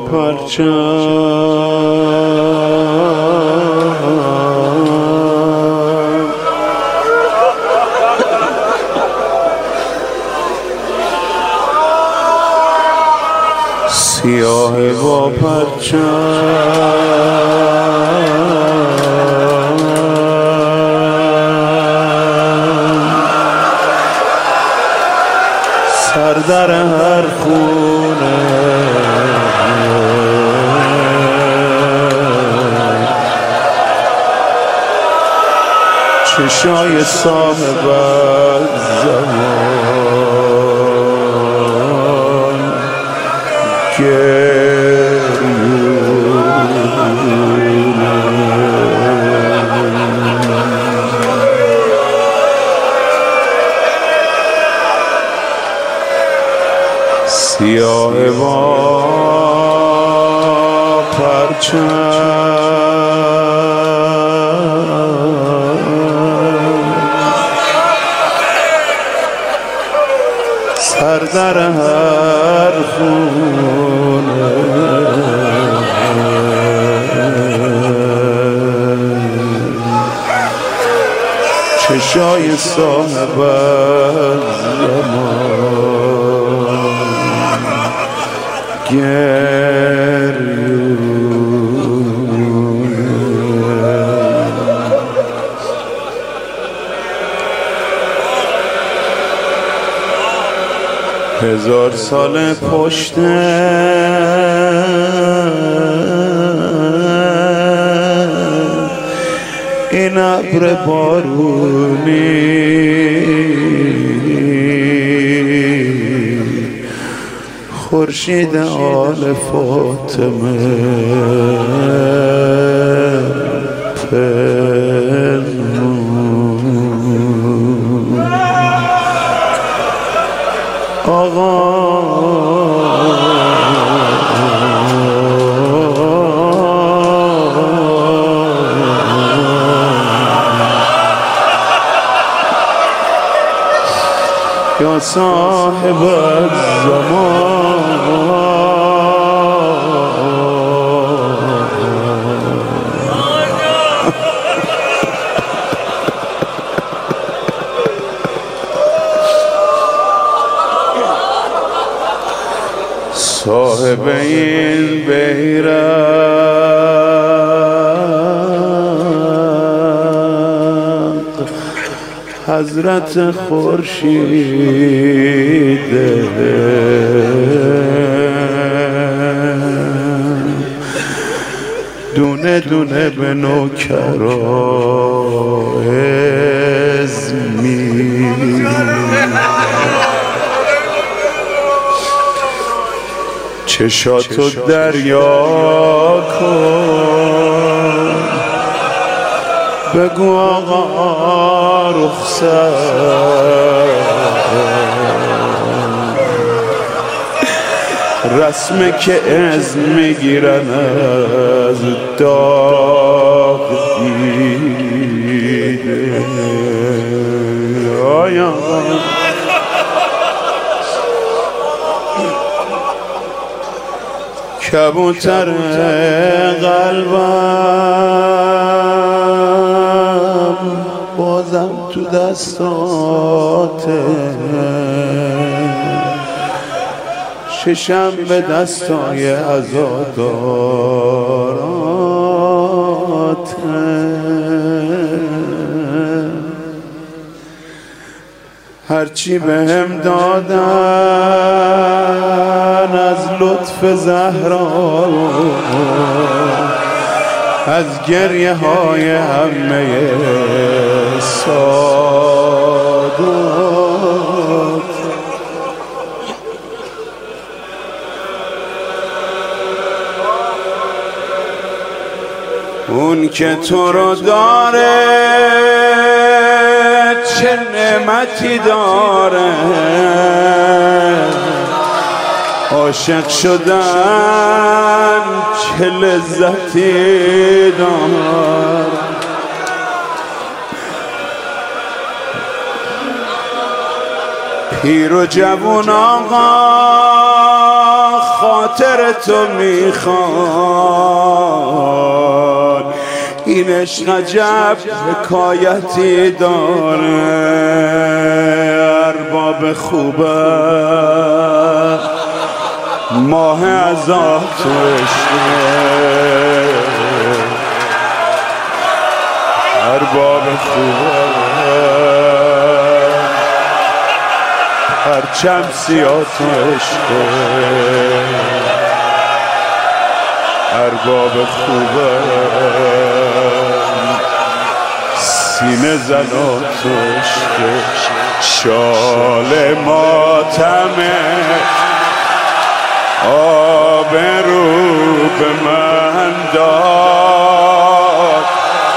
پرچم سیاه با سر در هر خونه چشای صاحب زمان گریونه سیاه با پرچم سر در هر خونه چشای صاحب زمان گریونه هزار سال پشت این ابر بارونی خورشید آل فاطمه پنهون آقا یا صاحب الزمان صاحب این بیرق حضرت خورشید دونه دونه به نوکرایز چشاتو دریا کن بگو آقا رخصت رسمه که از میگیرن از داغ دیده آیا کبوتر قلبم بازم تو دستاته ششم به دستای عزاداراته هرچی بهم دادن از لطف زهرا از گریه های همه سادات اون که تو رو داره چه نعمتی داره عاشق شدن چه لذتی داره پیر و جوون آقا خاطر تو میخواد. این عشق عجب حکایتی داره، ارباب خوبه ماه ازات و عشقه، ارباب خوبه پرچم سیاه تو عشقه، ارباب خوبه سینه زنات تو عشقه. شال ماتمه آبرو به من داد،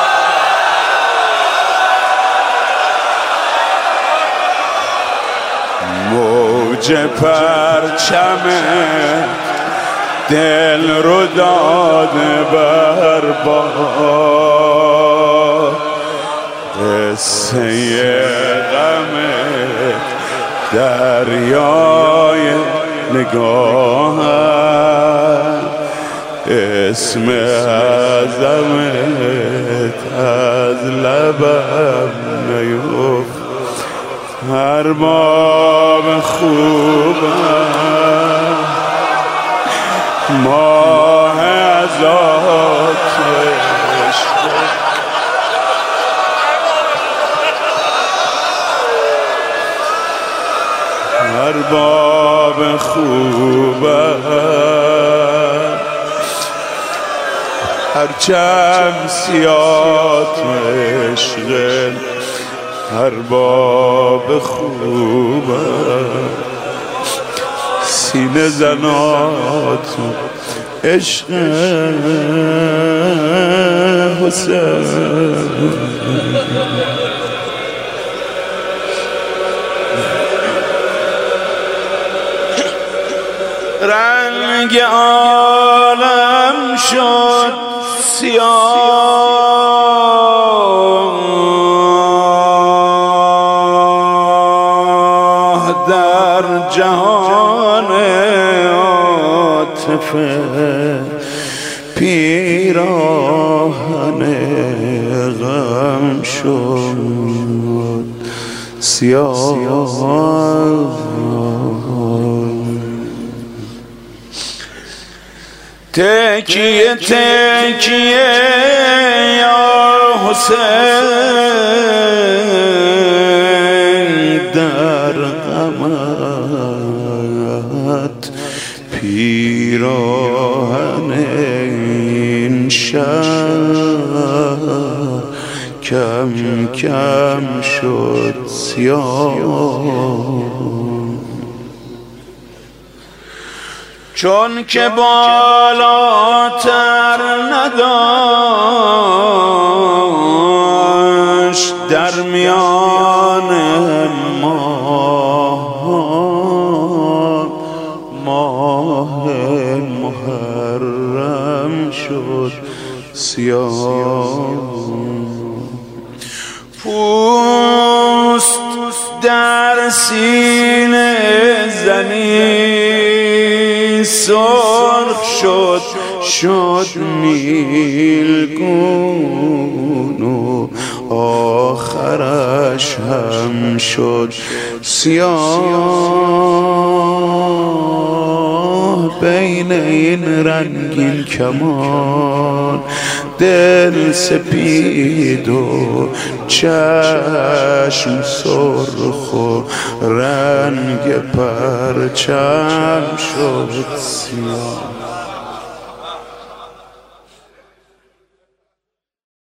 موج پرچمه دل رو داده بر باد، قصه غمت دریای نگاه، اسم عظمت از لبم نیفت. ارباب خوبم ماه ازات عشقه، ارباب خوبم پرچم سیاه تو عشقه، ارباب خوبم سینه زنات عشق حسین. رنگ عالم شد سیاه در جهان عاطفه، پیراهن غم شد سیاه. تکیه تکیه یا حسین در غمت، پیراهن این شب کم کم شد سیاه. چون که بالاتر نداشت در میان ماه محرم شد سیاه. پوست در سینه زنی سرخ شد نیلگون و آخرش هم شد سیاه. بین این رنگین کمان دل سپید و چشم سرخ و رنگ پرچم شد سیاه.